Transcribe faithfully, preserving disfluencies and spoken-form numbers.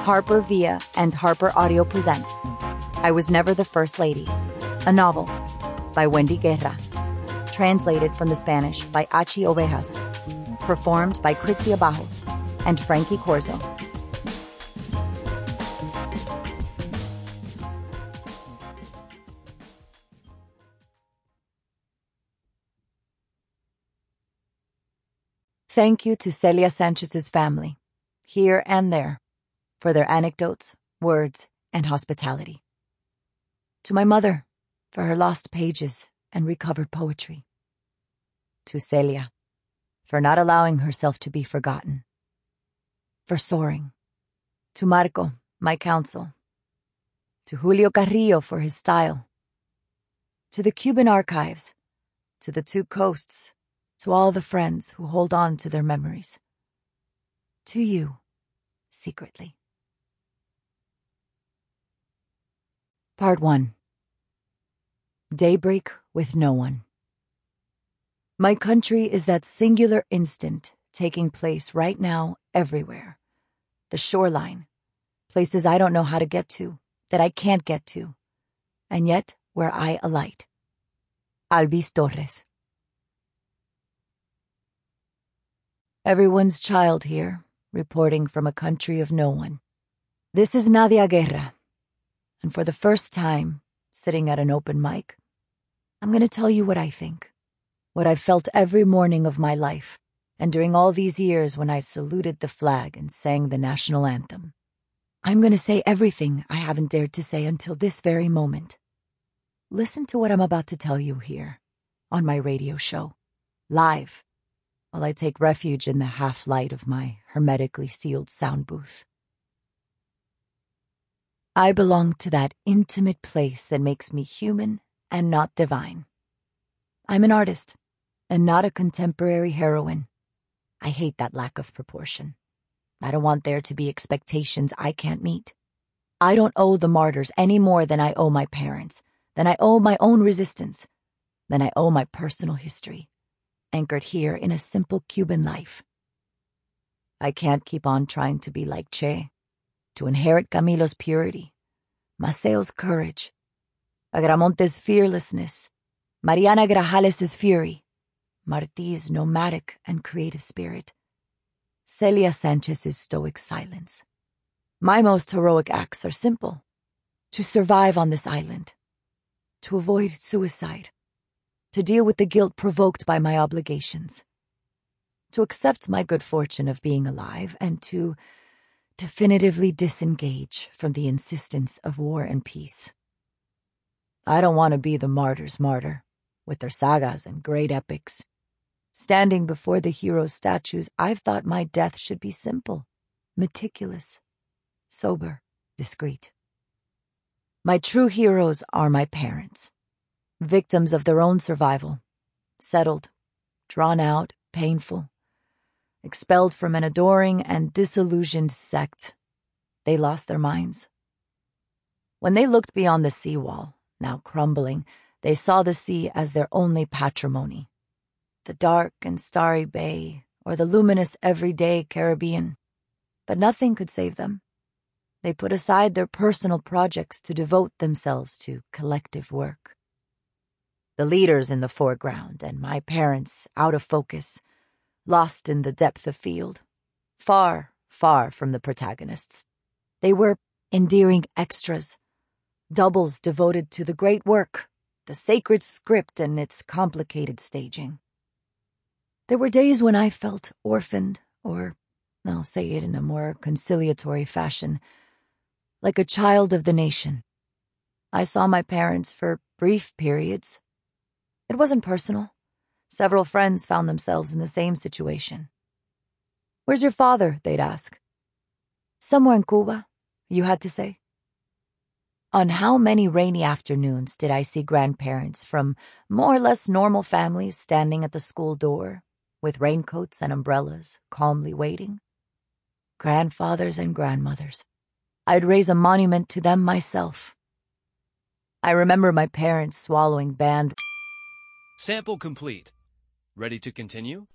Harper Villa and Harper Audio present I Was Never the First Lady, a novel by Wendy Guerra, translated from the Spanish by Achi Ovejas, performed by Critzia Bajos and Frankie Corzo. Thank you to Celia Sanchez's family, here and there, for their anecdotes, words, and hospitality. To my mother, for her lost pages and recovered poetry. To Celia, for not allowing herself to be forgotten. For soaring. To Marco, my counsel. To Julio Carrillo for his style. To the Cuban archives. To the two coasts. To all the friends who hold on to their memories. To you, secretly. Part one. Daybreak with no one. My country is that singular instant taking place right now everywhere. The shoreline. Places I don't know how to get to, that I can't get to. And yet where I alight. Alvis Torres. Everyone's child here, reporting from a country of no one. This is Nadia Guerra, and for the first time, sitting at an open mic, I'm going to tell you what I think, what I've felt every morning of my life, and during all these years when I saluted the flag and sang the national anthem. I'm going to say everything I haven't dared to say until this very moment. Listen to what I'm about to tell you here, on my radio show, live, while I take refuge in the half-light of my hermetically sealed sound booth. I belong to that intimate place that makes me human and not divine. I'm an artist, and not a contemporary heroine. I hate that lack of proportion. I don't want there to be expectations I can't meet. I don't owe the martyrs any more than I owe my parents, than I owe my own resistance, than I owe my personal history. Anchored here in a simple Cuban life. I can't keep on trying to be like Che, to inherit Camilo's purity, Maceo's courage, Agramonte's fearlessness, Mariana Grajales' fury, Martí's nomadic and creative spirit, Celia Sanchez's stoic silence. My most heroic acts are simple: to survive on this island, to avoid suicide, to deal with the guilt provoked by my obligations, to accept my good fortune of being alive, and to definitively disengage from the insistence of war and peace. I don't want to be the martyr's martyr, with their sagas and great epics. Standing before the heroes' statues, I've thought my death should be simple, meticulous, sober, discreet. My true heroes are my parents. Victims of their own survival, settled, drawn out, painful, expelled from an adoring and disillusioned sect. They lost their minds. When they looked beyond the seawall, now crumbling, they saw the sea as their only patrimony. The dark and starry bay, or the luminous everyday Caribbean. But nothing could save them. They put aside their personal projects to devote themselves to collective work. The leaders in the foreground, and my parents out of focus, lost in the depth of field, far, far from the protagonists. They were endearing extras, doubles devoted to the great work, the sacred script and its complicated staging. There were days when I felt orphaned, or, I'll say it in a more conciliatory fashion, like a child of the nation. I saw my parents for brief periods. It wasn't personal. Several friends found themselves in the same situation. "Where's your father?" they'd ask. "Somewhere in Cuba," you had to say. On how many rainy afternoons did I see grandparents from more or less normal families standing at the school door, with raincoats and umbrellas, calmly waiting? Grandfathers and grandmothers. I'd raise a monument to them myself. I remember my parents swallowing band... Sample complete. Ready to continue?